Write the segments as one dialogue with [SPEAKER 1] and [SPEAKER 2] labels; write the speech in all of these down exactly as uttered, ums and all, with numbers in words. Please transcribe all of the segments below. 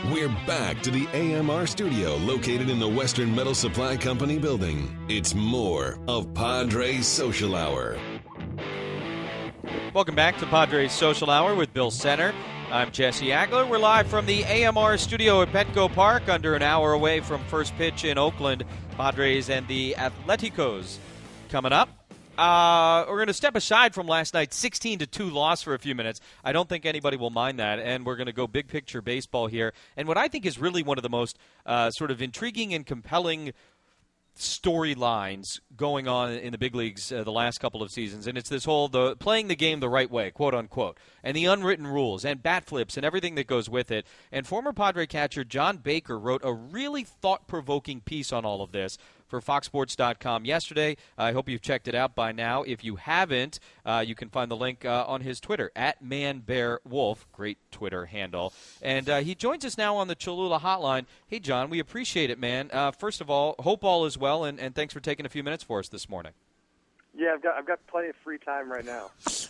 [SPEAKER 1] We're back to the A M R studio located in the Western Metal Supply Company building. It's more of Padres Social Hour.
[SPEAKER 2] Welcome back to Padres Social Hour with Bill Center. I'm Jesse Agler. We're live from the A M R studio at Petco Park, under an hour away from first pitch in Oakland. Padres and the Atleticos coming up. Uh, we're going to step aside from last night's sixteen to two loss for a few minutes. I don't think anybody will mind that, and we're going to go big picture baseball here. And what I think is really one of the most uh, sort of intriguing and compelling storylines going on in the big leagues uh, the last couple of seasons, and it's this whole the playing the game the right way, quote unquote, and the unwritten rules and bat flips and everything that goes with it. And former Padre catcher John Baker wrote a really thought-provoking piece on all of this for Fox Sports dot com yesterday. I hope you've checked it out by now. If you haven't, uh, you can find the link uh, on his Twitter, at ManBearWolf. Great Twitter handle. And uh, he joins us now on the Cholula hotline. Hey, John, we appreciate it, man. Uh, first of all, hope all is well, and, and thanks for taking a few minutes for us this morning.
[SPEAKER 3] Yeah, I've got I've got plenty of free time right now.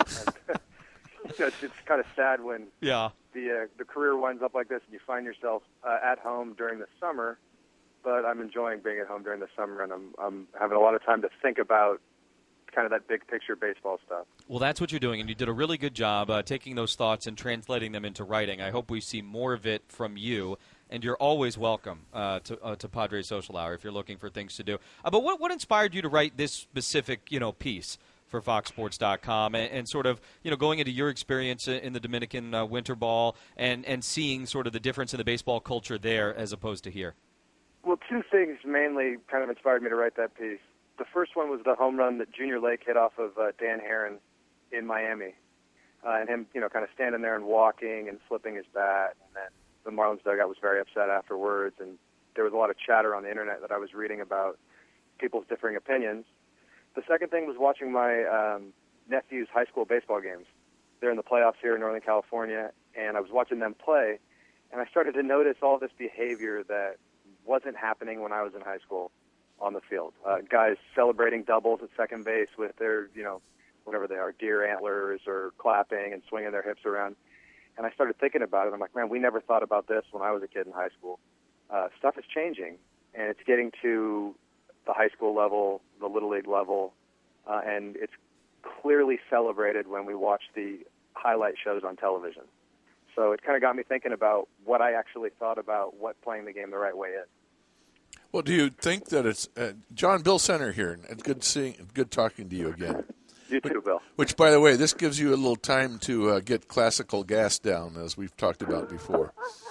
[SPEAKER 3] it's, it's kind of sad when
[SPEAKER 2] yeah.
[SPEAKER 3] the uh, the career winds up like this and you find yourself uh, at home during the summer. But I'm enjoying being at home during the summer, and I'm I'm having a lot of time to think about kind of that big picture baseball stuff.
[SPEAKER 2] Well, that's what you're doing, and you did a really good job uh, taking those thoughts and translating them into writing. I hope we see more of it from you, and you're always welcome uh, to uh, to Padres Social Hour if you're looking for things to do. Uh, but what what inspired you to write this specific you know piece for Fox Sports dot com, and, and sort of you know going into your experience in the Dominican uh, winter ball and and seeing sort of the difference in the baseball culture there as opposed to here?
[SPEAKER 3] Well, two things mainly kind of inspired me to write that piece. The first one was the home run that Junior Lake hit off of uh, Dan Herron in Miami, uh, and him, you know, kind of standing there and walking and flipping his bat. And then the Marlins dugout was very upset afterwards, and there was a lot of chatter on the internet that I was reading about people's differing opinions. The second thing was watching my um, nephew's high school baseball games. They're in the playoffs here in Northern California, and I was watching them play, and I started to notice all this behavior that wasn't happening when I was in high school on the field. Uh, guys celebrating doubles at second base with their, you know, whatever they are, deer antlers or clapping and swinging their hips around. And I started thinking about it. I'm like, man, we never thought about this when I was a kid in high school. Uh, stuff is changing, and it's getting to the high school level, the Little League level, uh, and it's clearly celebrated when we watch the highlight shows on television. So it kind of got me thinking about what I actually thought about what playing the game the right way is.
[SPEAKER 4] Well, do you think that it's uh, John Bill Center here? It's good seeing, good talking to you again.
[SPEAKER 3] You too, Bill.
[SPEAKER 4] Which, by the way, this gives you a little time to uh, get classical gas down, as we've talked about before.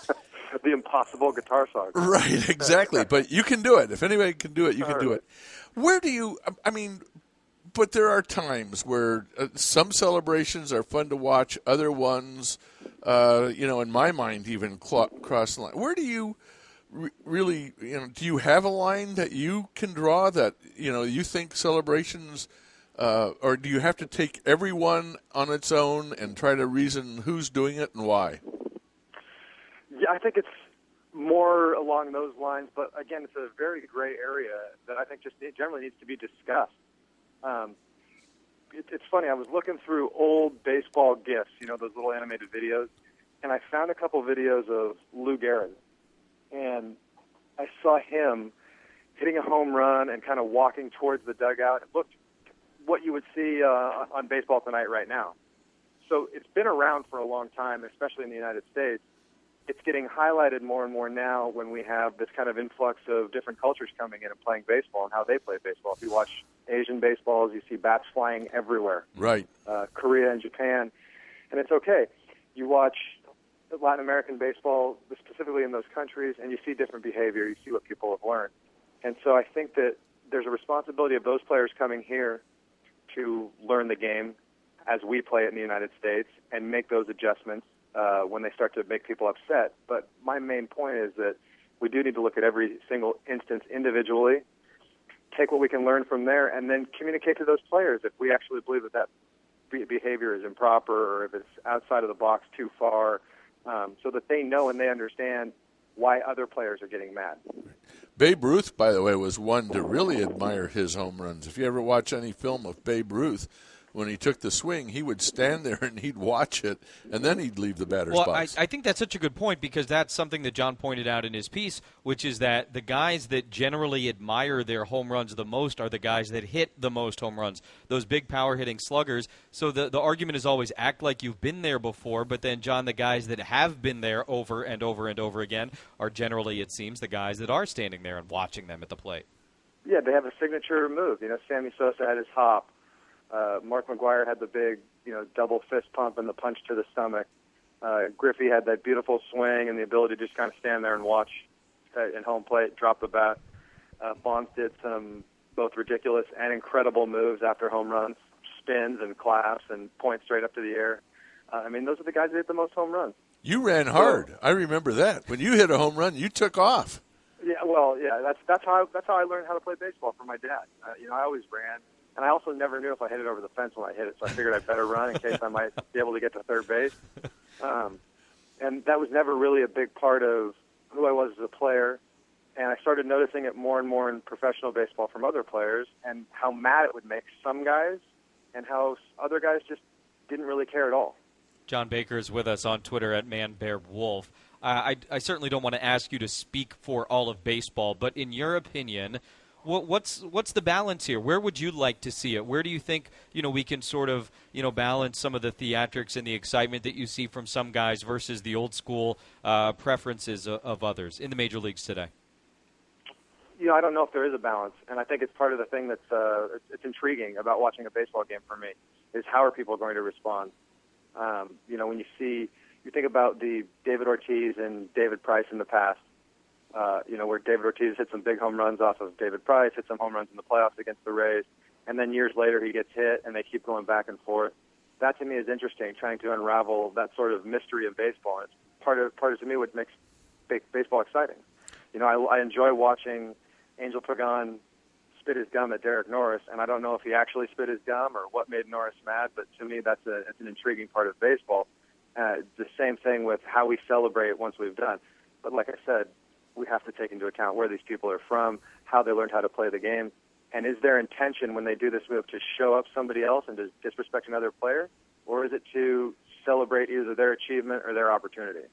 [SPEAKER 3] The impossible guitar song.
[SPEAKER 4] Right, exactly. But you can do it. If anybody can do it, you can do it. Where do you? I mean, but there are times where uh, some celebrations are fun to watch, other ones, uh, you know, in my mind, even cl- cross the line. Where do you re- really, you know, do you have a line that you can draw that, you know, you think celebrations, uh, or do you have to take everyone on its own and try to reason who's doing it and why?
[SPEAKER 3] Yeah, I think it's more along those lines, but again, it's a very gray area that I think just generally needs to be discussed. Um, it, it's funny, I was looking through old baseball GIFs, you know, those little animated videos, and I found a couple videos of Lou Gehrig, and I saw him hitting a home run and kind of walking towards the dugout. It looked what you would see uh, on Baseball Tonight right now. So it's been around for a long time, especially in the United States. It's getting highlighted more and more now when we have this kind of influx of different cultures coming in and playing baseball and how they play baseball. If you watch Asian baseballs, you see bats flying everywhere.
[SPEAKER 4] Right.
[SPEAKER 3] Uh, Korea and Japan. And it's okay. You watch Latin American baseball, specifically in those countries, and you see different behavior. You see what people have learned. And so I think that there's a responsibility of those players coming here to learn the game as we play it in the United States and make those adjustments uh, when they start to make people upset. But my main point is that we do need to look at every single instance individually, take what we can learn from there, and then communicate to those players if we actually believe that that be- behavior is improper or if it's outside of the box too far, um, so that they know and they understand why other players are getting mad.
[SPEAKER 4] Babe Ruth, by the way, was one to really admire his home runs. If you ever watch any film of Babe Ruth, when he took the swing, he would stand there and he'd watch it, and then he'd leave the batter's
[SPEAKER 2] well,
[SPEAKER 4] box.
[SPEAKER 2] I, I think that's such a good point because that's something that John pointed out in his piece, which is that the guys that generally admire their home runs the most are the guys that hit the most home runs, those big power-hitting sluggers. So the, the argument is always act like you've been there before, but then, John, the guys that have been there over and over and over again are generally, it seems, the guys that are standing there and watching them at the plate.
[SPEAKER 3] Yeah, they have a signature move. You know, Sammy Sosa had his hop. Uh, Mark McGwire had the big, you know, double fist pump and the punch to the stomach. Uh, Griffey had that beautiful swing and the ability to just kind of stand there and watch uh, in home plate, drop the bat. Uh, Bonds did some both ridiculous and incredible moves after home runs, spins and claps and points straight up to the air. Uh, I mean, those are the guys that hit the most home runs.
[SPEAKER 4] You ran hard. So, I remember that. When you hit a home run, you took off.
[SPEAKER 3] Yeah, well, yeah, that's that's how I, that's how I learned how to play baseball from my dad. Uh, you know, I always ran. And I also never knew if I hit it over the fence when I hit it, so I figured I'd better run in case I might be able to get to third base. Um, and that was never really a big part of who I was as a player. And I started noticing it more and more in professional baseball from other players and how mad it would make some guys and how other guys just didn't really care at all.
[SPEAKER 2] John Baker is with us on Twitter at ManBearWolf. Uh, I, I certainly don't want to ask you to speak for all of baseball, but in your opinion, What, what's what's the balance here? Where would you like to see it? Where do you think you know we can sort of you know balance some of the theatrics and the excitement that you see from some guys versus the old school uh, preferences of, of others in the major leagues today?
[SPEAKER 3] You know, I don't know if there is a balance, and I think it's part of the thing that's uh, it's, it's intriguing about watching a baseball game for me is how are people going to respond? Um, you know, when you see you think about the David Ortiz and David Price in the past. Uh, you know, where David Ortiz hit some big home runs off of David Price, hit some home runs in the playoffs against the Rays, and then years later he gets hit, and they keep going back and forth. That to me is interesting, trying to unravel that sort of mystery of baseball. And it's part of part of to me what makes baseball exciting. You know, I, I enjoy watching Angel Pagan spit his gum at Derek Norris, and I don't know if he actually spit his gum or what made Norris mad, but to me that's a it's an intriguing part of baseball. Uh, the same thing with how we celebrate once we've done. But like I said, we have to take into account where these people are from, how they learned how to play the game, and is their intention when they do this move to show up somebody else and to disrespect another player, or is it to celebrate either their achievement or their opportunity?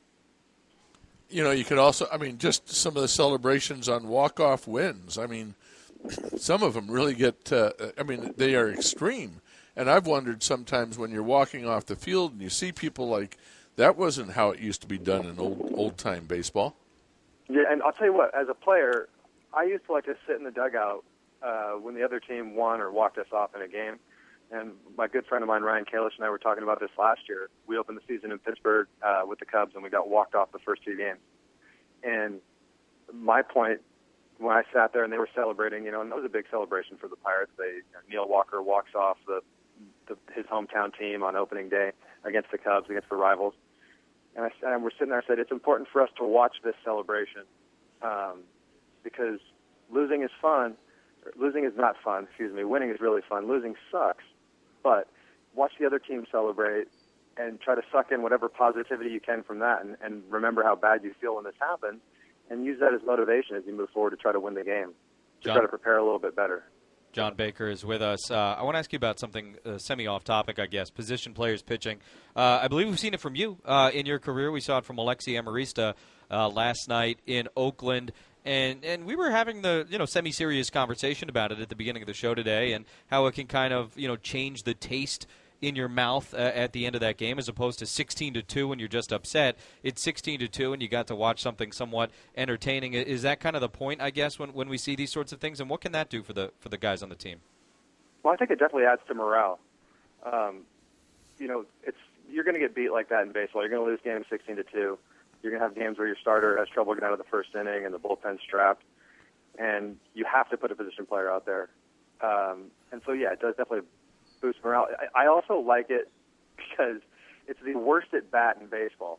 [SPEAKER 4] You know, you could also, I mean, just some of the celebrations on walk-off wins. I mean, some of them really get, uh, I mean, they are extreme. And I've wondered sometimes when you're walking off the field and you see people like, that wasn't how it used to be done in old old-time baseball.
[SPEAKER 3] Yeah, and I'll tell you what, as a player, I used to like to sit in the dugout uh, when the other team won or walked us off in a game. And my good friend of mine, Ryan Kalish, and I were talking about this last year. We opened the season in Pittsburgh uh, with the Cubs, and we got walked off the first two games. And my point, when I sat there and they were celebrating, you know, and that was a big celebration for the Pirates. They you know, Neil Walker walks off the, the his hometown team on opening day against the Cubs, against the rivals. And, I, and we're sitting there, I said, it's important for us to watch this celebration um, because losing is fun. Losing is not fun, excuse me. Winning is really fun. Losing sucks. But watch the other team celebrate and try to suck in whatever positivity you can from that and, and remember how bad you feel when this happens and use that as motivation as you move forward to try to win the game, to
[SPEAKER 2] John,
[SPEAKER 3] try to prepare a little bit better.
[SPEAKER 2] John Baker is with us. Uh, I want to ask you about something uh, semi-off topic, I guess, position players pitching. Uh, I believe we've seen it from you uh, in your career. We saw it from Alexi Amarista uh, last night in Oakland. And and we were having the you know semi-serious conversation about it at the beginning of the show today and how it can kind of you know change the taste in your mouth uh, at the end of that game as opposed to sixteen to two when you're just upset. It's sixteen to two and you got to watch something somewhat entertaining. Is that kind of the point, I guess, when when we see these sorts of things? And what can that do for the for the guys on the team?
[SPEAKER 3] Well, I think it definitely adds to morale. Um, you know, it's you're going to get beat like that in baseball. You're going to lose games sixteen to two. You're going to have games where your starter has trouble getting out of the first inning and the bullpen's strapped, and you have to put a position player out there. Um, and so, yeah, it does definitely boost morale. I, I also like it because it's the worst at bat in baseball.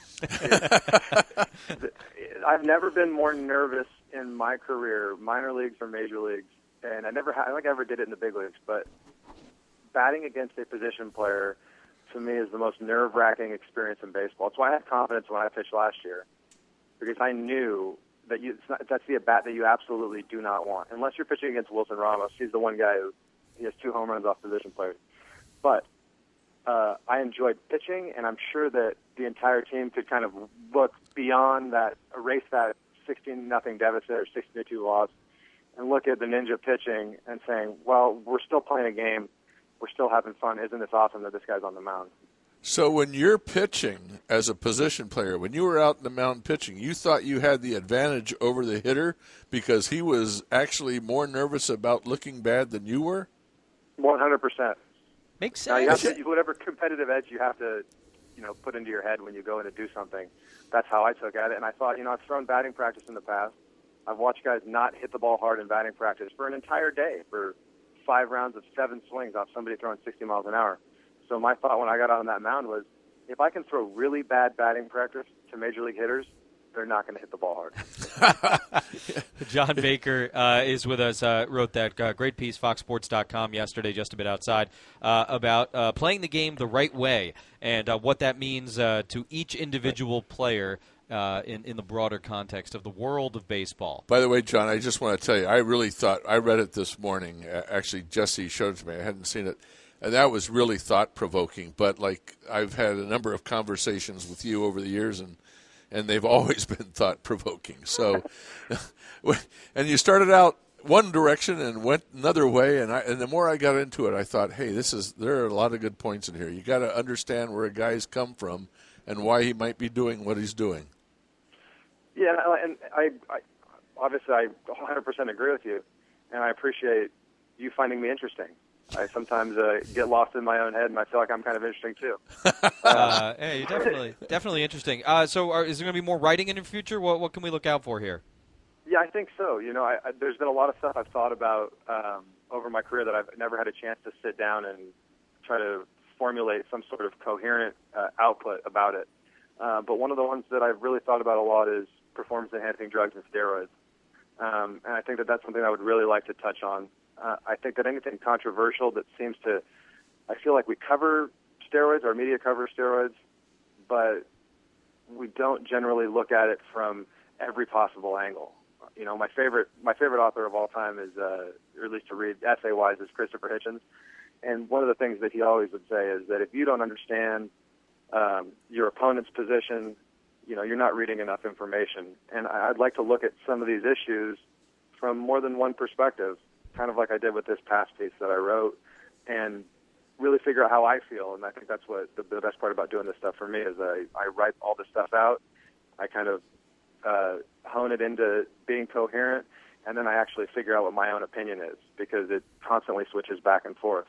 [SPEAKER 3] I've never been more nervous in my career, minor leagues or major leagues, and I never, I don't think I ever did it in the big leagues, but batting against a position player to me is the most nerve-wracking experience in baseball. That's why I had confidence when I pitched last year, because I knew that you, it's not, that's the at-bat that you absolutely do not want. Unless you're pitching against Wilson Ramos, he's the one guy who he has two home runs off position players. but uh, I enjoyed pitching, and I'm sure that the entire team could kind of look beyond that, erase that sixteen nothing deficit or sixteen to two loss, and look at the Ninja pitching and saying, well, we're still playing a game. We're still having fun. Isn't this awesome that this guy's on the mound?
[SPEAKER 4] So when you're pitching as a position player, when you were out in the mound pitching, you thought you had the advantage over the hitter because he was actually more nervous about looking bad than you were?
[SPEAKER 3] one hundred percent.
[SPEAKER 2] Makes
[SPEAKER 3] Now,
[SPEAKER 2] sense.
[SPEAKER 3] you have to, whatever competitive edge you have to, you know, put into your head when you go in to do something, that's how I took at it. And I thought, you know, I've thrown batting practice in the past. I've watched guys not hit the ball hard in batting practice for an entire day, for five rounds of seven swings off somebody throwing sixty miles an hour. So my thought when I got out on that mound was, if I can throw really bad batting practice to major league hitters, they're not going to hit the ball hard.
[SPEAKER 2] John Baker uh, is with us, uh, wrote that uh, great piece, fox sports dot com, yesterday, just a bit outside, uh, about uh, playing the game the right way and uh, what that means uh, to each individual player uh, in, in the broader context of the world of baseball.
[SPEAKER 4] By the way, John, I just want to tell you, I really thought, I read it this morning. Actually, Jesse showed it to me. I hadn't seen it. And that was really thought-provoking. But, like, I've had a number of conversations with you over the years, and and they've always been thought-provoking. So, and you started out one direction and went another way, and I, and the more I got into it, I thought, hey, this is there are a lot of good points in here. You got to understand where a guy's come from and why he might be doing what he's doing.
[SPEAKER 3] Yeah, and I, I obviously I one hundred percent agree with you, and I appreciate you finding me interesting. I sometimes uh, get lost in my own head, and I feel like I'm kind of interesting too.
[SPEAKER 2] uh, hey, you're definitely definitely interesting. Uh, so, are, is there going to be more writing in the future? What what can we look out for here?
[SPEAKER 3] Yeah, I think so. You know, I, I, there's been a lot of stuff I've thought about um, over my career that I've never had a chance to sit down and try to formulate some sort of coherent uh, output about it. Uh, but one of the ones that I've really thought about a lot is performance-enhancing drugs and steroids. Um, and I think that that's something I would really like to touch on. Uh, I think that anything controversial that seems to, I feel like we cover steroids, our media covers steroids, but we don't generally look at it from every possible angle. You know, my favorite my favorite author of all time is, uh, or at least to read essay-wise, is Christopher Hitchens. And one of the things that he always would say is that if you don't understand um, your opponent's position, you know, you're not reading enough information. And I'd like to look at some of these issues from more than one perspective, kind of like I did with this past piece that I wrote, and really figure out how I feel. And I think that's what the, the best part about doing this stuff for me is I, I write all this stuff out. I kind of uh, hone it into being coherent, and then I actually figure out what my own opinion is because it constantly switches back and forth.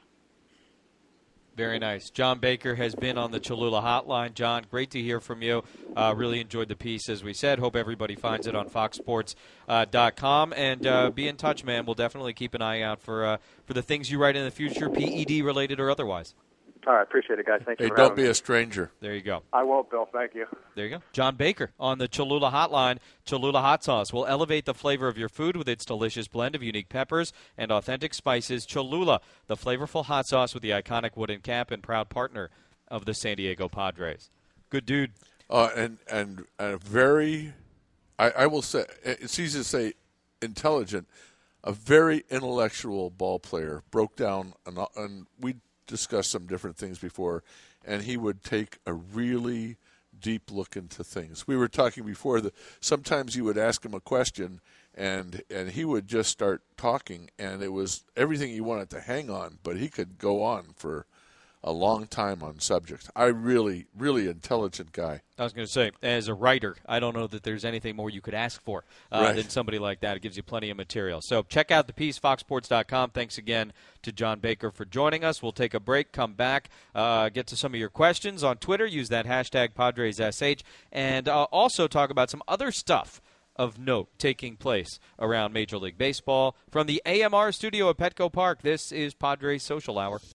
[SPEAKER 2] Very nice. John Baker has been on the Cholula Hotline. John, great to hear from you. Uh, really enjoyed the piece, as we said. Hope everybody finds it on fox sports dot com. And uh, be in touch, man. We'll definitely keep an eye out for uh, for the things you write in the future, P E D-related or otherwise.
[SPEAKER 3] All right, appreciate it, guys. Thank you
[SPEAKER 4] Hey,
[SPEAKER 3] for
[SPEAKER 4] don't
[SPEAKER 3] having
[SPEAKER 4] be
[SPEAKER 3] me.
[SPEAKER 4] a stranger.
[SPEAKER 2] There you go.
[SPEAKER 3] I won't, Bill. Thank you.
[SPEAKER 2] There you go. John Baker on the Cholula Hotline. Cholula Hot Sauce will elevate the flavor of your food with its delicious blend of unique peppers and authentic spices. Cholula, the flavorful hot sauce with the iconic wooden cap and proud partner of the San Diego Padres. Good dude.
[SPEAKER 4] Uh, and, and and a very, I, I will say, it's easy to say intelligent, a very intellectual ball player. Broke down, and, and we discussed some different things before, and he would take a really deep look into things. We were talking before that sometimes you would ask him a question, and and he would just start talking, and it was everything you wanted to hang on, but he could go on for a long time on subjects. I really, really intelligent guy.
[SPEAKER 2] I was going to say, as a writer, I don't know that there's anything more you could ask for uh,
[SPEAKER 4] right.
[SPEAKER 2] than somebody like that. It gives you plenty of material. So check out the piece, fox sports dot com. Thanks again to John Baker for joining us. We'll take a break, come back, uh, get to some of your questions on Twitter. Use that hashtag PadresSH, and uh, also talk about some other stuff of note taking place around Major League Baseball. From the A M R studio at Petco Park, this is Padres Social Hour.